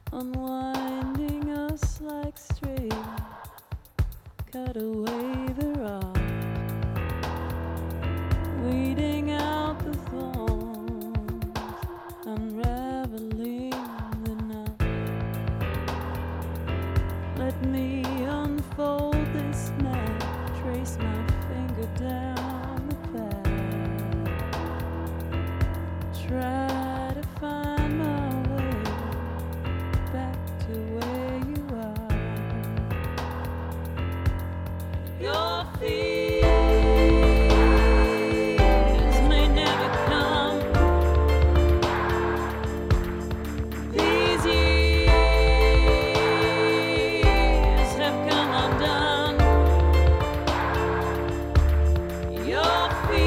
unwinding us like string, cut away the rod, weeding out the thorns, unraveling the knot. Let me unfold this map, trace my finger down the path, try to find my way back to where you are. Your fears may never come. These years have come undone. Your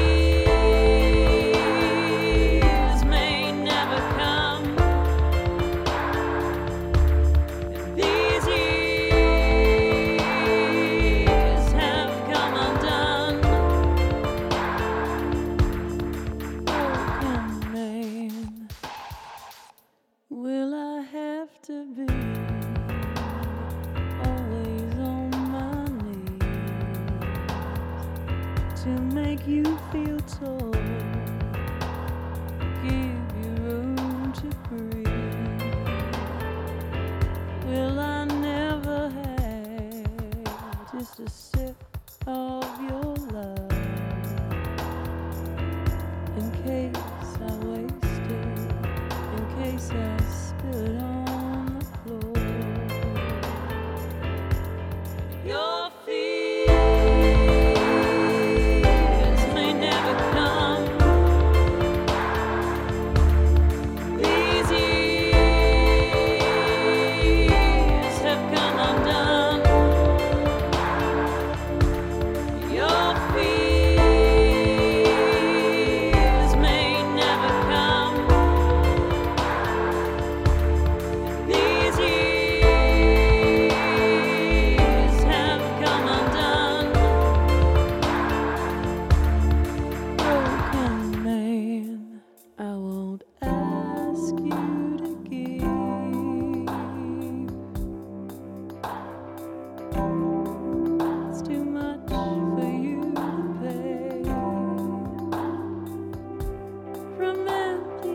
fears may never come. These years have come undone. Broken man, will I have to be always on my knees to make you feel tall, give you room to breathe? Will I never have just a sip of your love in case I waste it, in case I spill it on the floor? Your fears may never come. These years have come undone. Your fears may never come. These years have come undone. Broken man, I won't ask you to give. It's too much for you to pay from empty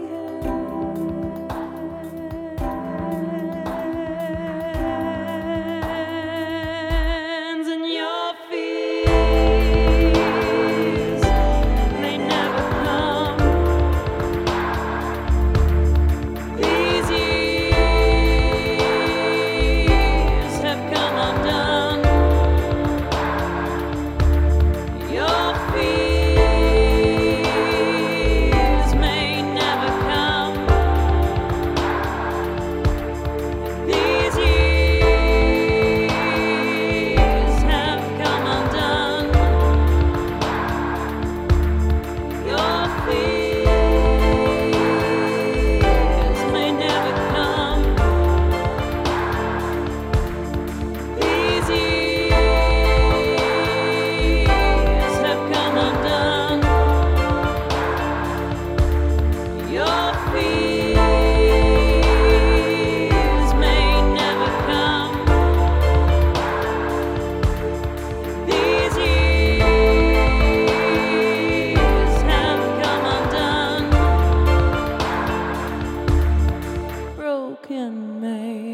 hands, and your fears may never come. These years have come undone. Your fears may never come. These years have come undone. Your fears may never come. These years have come undone. Your fears may never come. These years have come undone. Broken man.